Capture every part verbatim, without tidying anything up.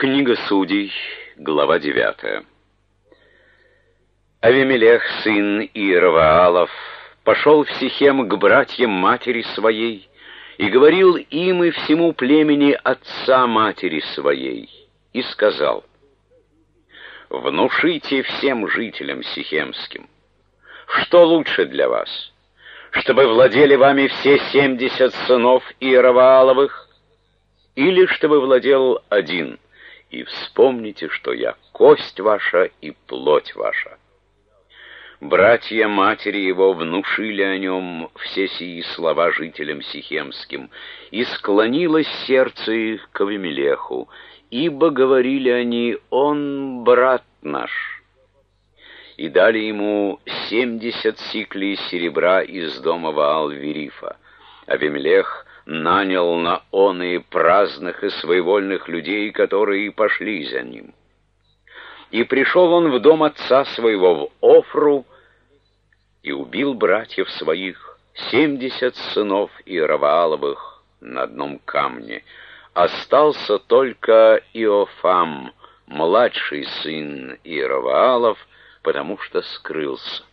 Книга Судей, глава девятая. Авимелех, сын Иеровоалов, пошел в Сихем к братьям матери своей и говорил им и всему племени отца матери своей, и сказал: «Внушите всем жителям сихемским, что лучше для вас, чтобы владели вами все семьдесят сынов Иеровоаловых, или чтобы владел один? И вспомните, что я кость ваша и плоть ваша». Братья матери его внушили о нем все сии слова жителям сихемским, и склонилось сердце их к Авимелеху, ибо говорили они: «Он брат наш». И дали ему семьдесят сиклей серебра из дома Ваал-Верифа. Авимелех нанял на оные праздных и своевольных людей, которые пошли за ним. И пришел он в дом отца своего в Офру, и убил братьев своих, семьдесят сынов Иеровоаловых, на одном камне. Остался только Иофам, младший сын Иеровоалов, потому что скрылся.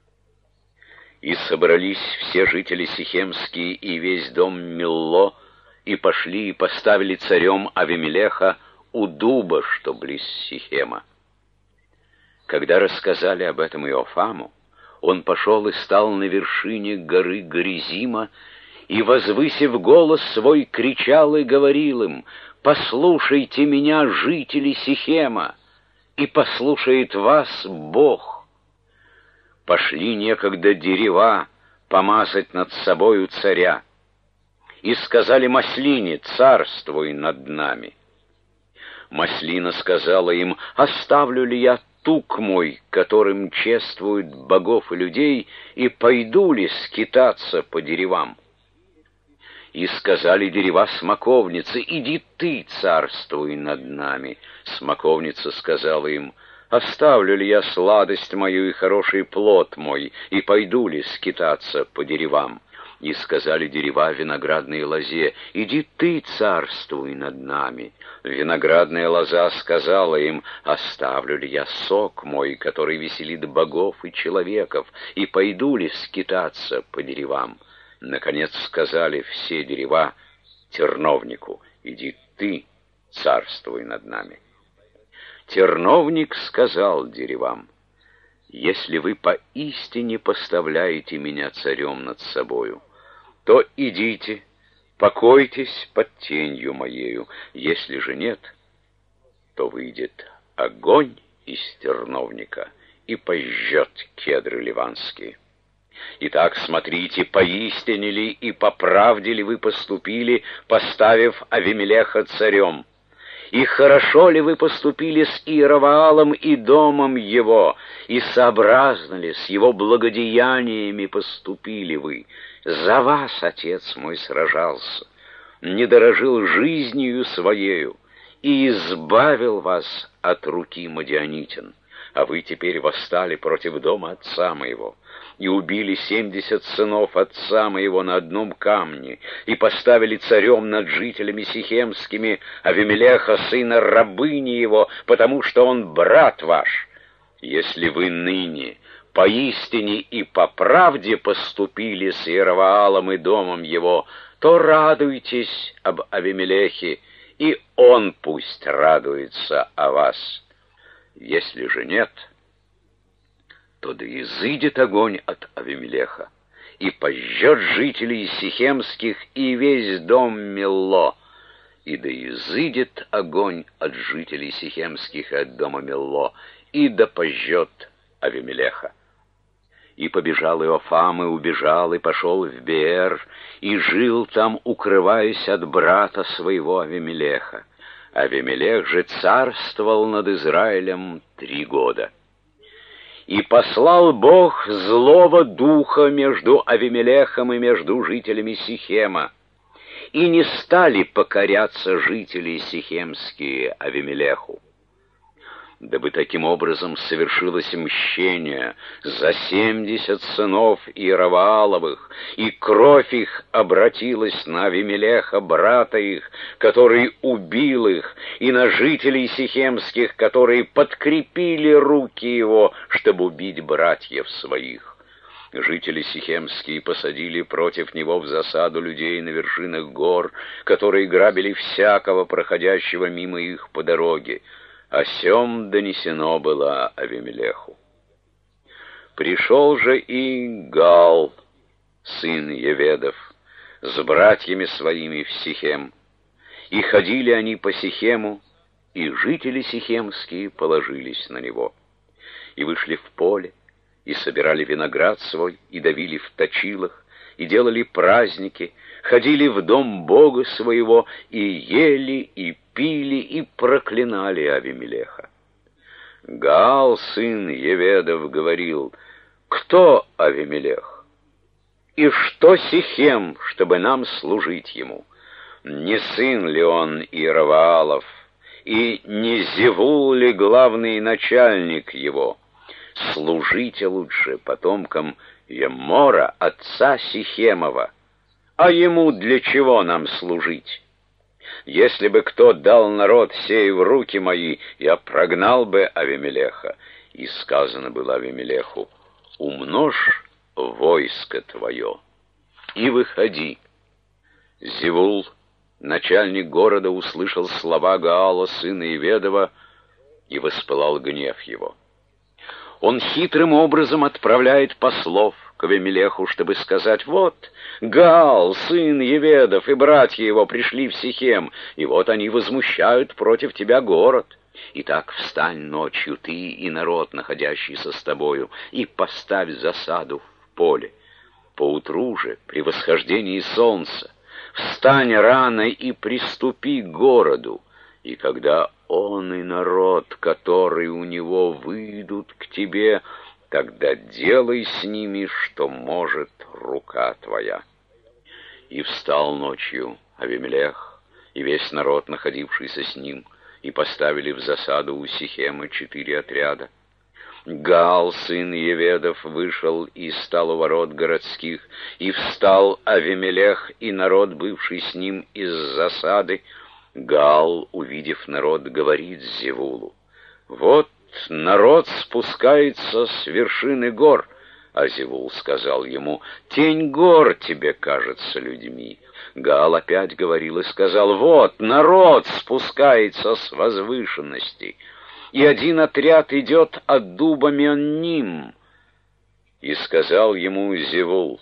И собрались все жители сихемские и весь дом Милло, и пошли и поставили царем Авимелеха у дуба, что близ Сихема. Когда рассказали об этом Иофаму, он пошел и стал на вершине горы Горизима, и, возвысив голос свой, кричал и говорил им: «Послушайте меня, жители Сихема, и послушает вас Бог». Пошли некогда дерева помазать над собою царя, и сказали Маслине: «Царствуй над нами». Маслина сказала им: «Оставлю ли я тук мой, которым чествуют богов и людей, и пойду ли скитаться по деревам?» И сказали дерева смоковнице: «Иди ты, царствуй над нами». Смоковница сказала им: «Оставлю ли я сладость мою и хороший плод мой, и пойду ли скитаться по деревам?» И сказали дерева виноградной лозе: «Иди ты, царствуй над нами». Виноградная лоза сказала им: «Оставлю ли я сок мой, который веселит богов и человеков, и пойду ли скитаться по деревам?» Наконец сказали все дерева терновнику: «Иди ты, царствуй над нами». Терновник сказал деревам: «Если вы поистине поставляете меня царем над собою, то идите, покойтесь под тенью моею. Если же нет, то выйдет огонь из терновника и пожжет кедры ливанские. Итак, смотрите, поистине ли и по правде ли вы поступили, поставив Авимелеха царем? И хорошо ли вы поступили с Иеровоалом и домом его, и сообразно ли с его благодеяниями поступили вы? За вас отец мой сражался, не дорожил жизнью своею и избавил вас от руки мадианитян. А вы теперь восстали против дома отца моего, и убили семьдесят сынов отца моего на одном камне, и поставили царем над жителями сихемскими Авимелеха, сына рабыни его, потому что он брат ваш. Если вы ныне поистине и по правде поступили с Иеровоалом и домом его, то радуйтесь об Авимелехе, и он пусть радуется о вас. Если же нет, то да изыдет огонь от Авимелеха, и пожжет жителей сихемских и весь дом Милло, и да изыдет огонь от жителей сихемских и от дома Милло, и да пожжет Авимелеха». И побежал Иофам, и убежал, и пошел в Беэр, и жил там, укрываясь от брата своего Авимелеха. Авимелех же царствовал над Израилем три года. И послал Бог злого духа между Авимелехом и между жителями Сихема, и не стали покоряться жители сихемские Авимелеху. дабы таким образом совершилось мщение за семьдесят сынов Иеравааловых, и кровь их обратилась на Авимелеха, брата их, который убил их, и на жителей сихемских, которые подкрепили руки его, чтобы убить братьев своих. Жители сихемские посадили против него в засаду людей на вершинах гор, которые грабили всякого, проходящего мимо их по дороге. О сем донесено было Авимелеху. Пришел же и Гаал, сын Еведов, с братьями своими в Сихем, и ходили они по Сихему, и жители сихемские положились на него, и вышли в поле, и собирали виноград свой, и давили в точилах, и делали праздники, ходили в дом Бога своего, и ели, и пили, и проклинали Авимелеха. Гаал, сын Еведов, говорил: «Кто Авимелех? И что Сихем, чтобы нам служить ему? Не сын ли он Иераваалов, и не Зевул ли главный начальник его? Служите лучше потомкам Еммора, отца Сихемова. А ему для чего нам служить? Если бы кто дал народ сей в руки мои, я прогнал бы Авимелеха». И сказано было Авимелеху: «Умножь войско твое и выходи». Зевул, начальник города, услышал слова Гаала, сына Еведова, и воспылал гнев его. Он хитрым образом отправляет послов к Авимелеху, чтобы сказать: «Вот, Гаал, сын Еведов, и братья его пришли в Сихем, и вот они возмущают против тебя город. Итак, встань ночью, ты и народ, находящийся с тобою, и поставь засаду в поле. Поутру же, при восхождении солнца, встань рано и приступи к городу, и когда он и народ, который у него, выйдут к тебе, тогда делай с ними, что может рука твоя». И встал ночью Авимелех и весь народ, находившийся с ним, и поставили в засаду у Сихема четыре отряда. Гаал, сын Еведов, вышел и стал у ворот городских, и встал Авимелех и народ, бывший с ним из засады. Гаал, увидев народ, говорит Зевулу: «Вот народ спускается с вершины гор». А Зевул сказал ему: «Тень гор тебе кажется людьми». Гаал опять говорил и сказал: «Вот народ спускается с возвышенности, и один отряд идет от дуба Менним». И сказал ему Зевул: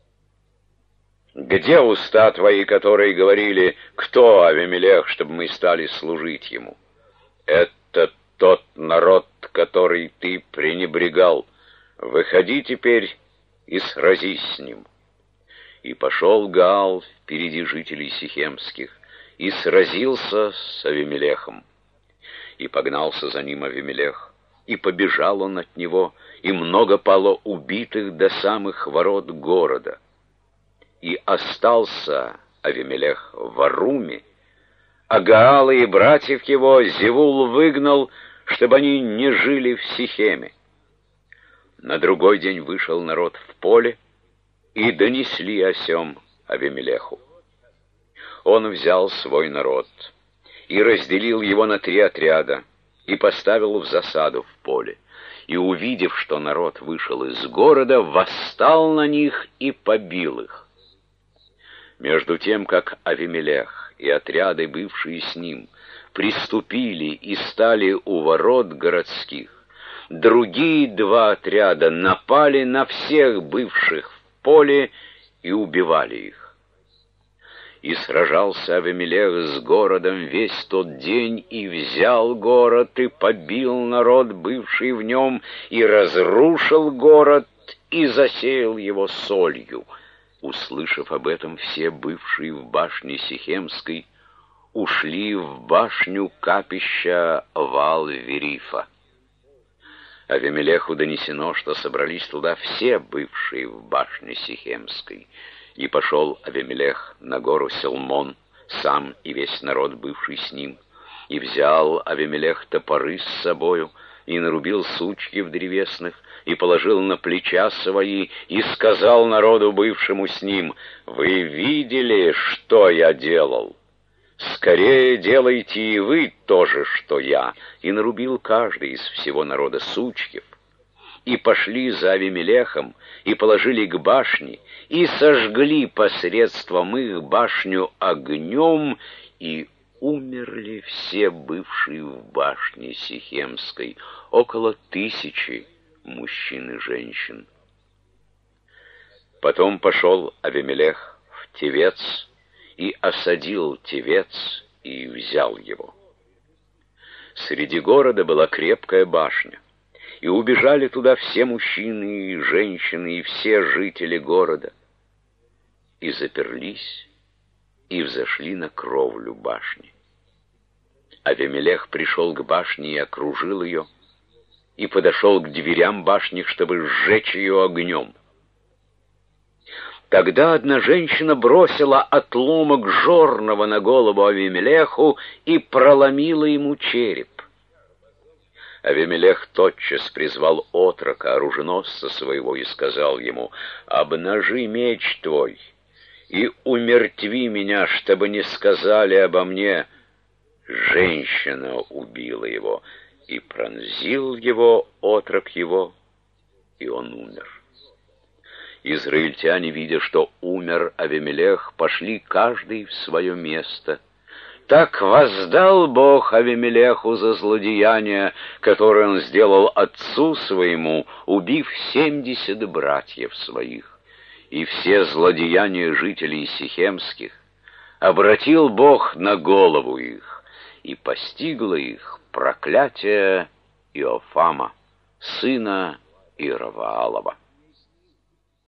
«Где уста твои, которые говорили: кто Авимелех, чтобы мы стали служить ему? Это тот народ, который ты пренебрегал. Выходи теперь и сразись с ним». И пошел Гаал впереди жителей сихемских и сразился с Авимелехом. И погнался за ним Авимелех, и побежал он от него, и много пало убитых до самых ворот города. И остался Авимелех в Аруме, а Гаала и братьев его Зевул выгнал, чтобы они не жили в Сихеме. На другой день вышел народ в поле, и донесли о сем Авимелеху. Он взял свой народ и разделил его на три отряда, и поставил в засаду в поле. И, увидев, что народ вышел из города, восстал на них и побил их. Между тем, как Авимелех и отряды, бывшие с ним, приступили и стали у ворот городских, другие два отряда напали на всех бывших в поле и убивали их. И сражался Авимелех с городом весь тот день, и взял город, и побил народ, бывший в нем, и разрушил город, и засеял его солью. Услышав об этом, все бывшие в башне Сихемской ушли в башню капища Ваал-Верифа. Авимелеху донесено, что собрались туда все бывшие в башне Сихемской. И пошел Авимелех на гору Селмон, сам и весь народ, бывший с ним, И взял Авимелех топоры с собою, и нарубил сучки в древесных, и положил на плеча свои, и сказал народу, бывшему с ним: «Вы видели, что я делал? Скорее делайте и вы то же, что я». И нарубил каждый из всего народа сучков, и пошли за Авимелехом, и положили к башне, и сожгли посредством их башню огнем, и умерли все бывшие в башне Сихемской, около тысячи мужчин и женщин. Потом пошел Авимелех в Тевец, и осадил Тевец, и взял его. Среди города была крепкая башня, и убежали туда все мужчины и женщины, и все жители города, и заперлись, и взошли на кровлю башни. Авимелех пришел к башне и окружил ее, и подошел к дверям башни, чтобы сжечь ее огнем. Тогда одна женщина бросила отломок жорного на голову Авимелеху и проломила ему череп. Авимелех тотчас призвал отрока, оруженосца своего, и сказал ему: «Обнажи меч твой и умертви меня, чтобы не сказали обо мне: женщина убила его». И пронзил его отрок его, и он умер. Израильтяне, видя, что умер Авимелех, пошли каждый в свое место. Так воздал Бог Авимелеху за злодеяние, которое он сделал отцу своему, убив семьдесят братьев своих. И все злодеяния жителей сихемских обратил Бог на голову их, и постигло их проклятие Иофама, сына Иераваалова.